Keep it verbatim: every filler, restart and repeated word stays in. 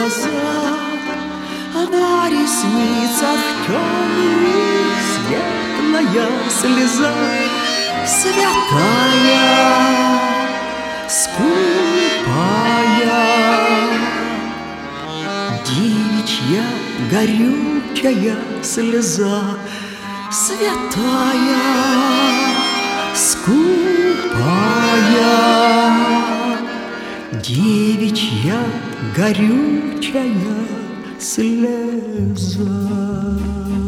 глаза, а на ресницах темных светлая слеза, святая, скупая, девичья горючая слеза, святая, скупая, девичья горючая слеза.